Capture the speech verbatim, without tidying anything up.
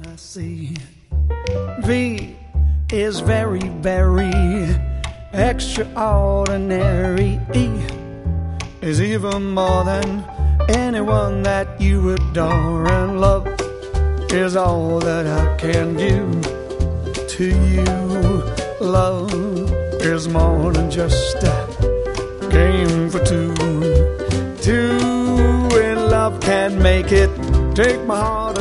I see. V is very, very extraordinary. E is even more than anyone that you adore. And love is all that I can give to you. Love is more than just a game for two. Two in love can't make it. Take my heart